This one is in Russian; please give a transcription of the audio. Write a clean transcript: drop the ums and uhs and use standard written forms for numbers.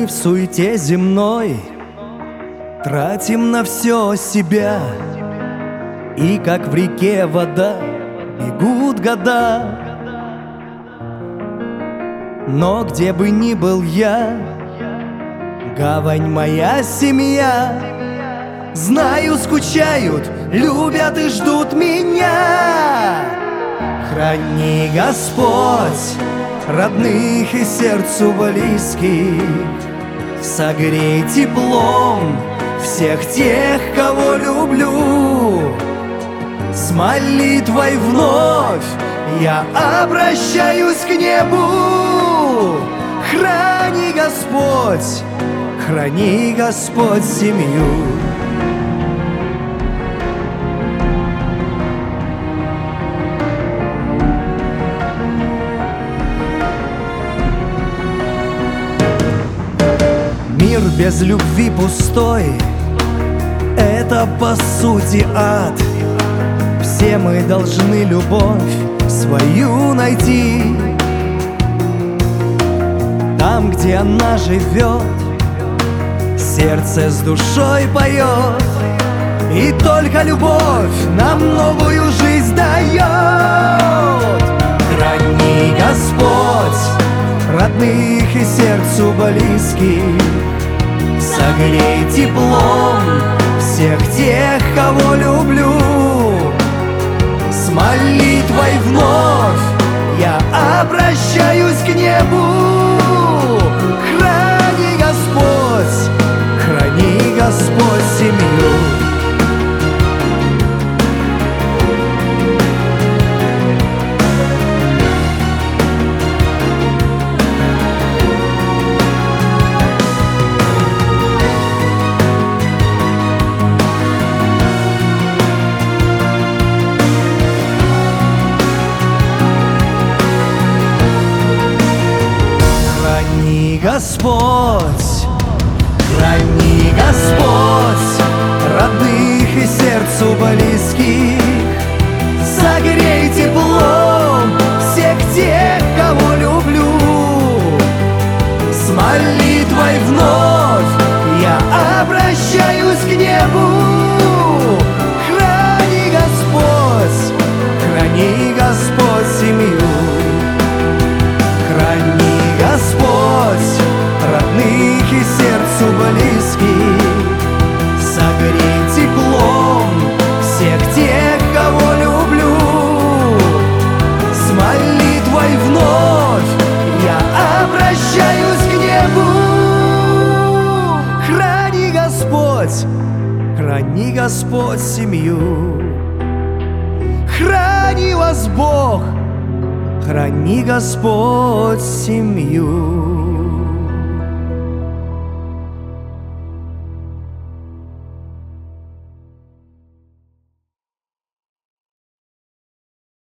Мы в суете земной тратим на все себя, и как в реке вода бегут года. Но где бы ни был я, гавань моя семья. Знаю, скучают, любят и ждут меня. Храни, Господь, родных и сердцу близких, согрей теплом всех тех, кого люблю. С молитвой вновь я обращаюсь к небу. Храни, Господь, семью. Мир без любви пустой — это по сути ад. Все мы должны любовь свою найти. Там, где она живет, сердце с душой поет, и только любовь нам новую жизнь дает. Храни, Господь, родных и сердцу близких, согрей теплом всех тех, кого люблю. С молитвой вновь я обращаюсь к небу. Храни, Господь, семью. Храни, Господь, родных и сердцу близких, согрей теплом всех тех, кого люблю. С молитвой вновь я обращаюсь к небу. Храни, Господь, семью. Храни, Господь, родных и сердцу близких, согрей теплом всех тех, кого люблю. С молитвой вновь я обращаюсь к небу. Храни, Господь, семью. Храни вас Бог, храни, Господь, семью.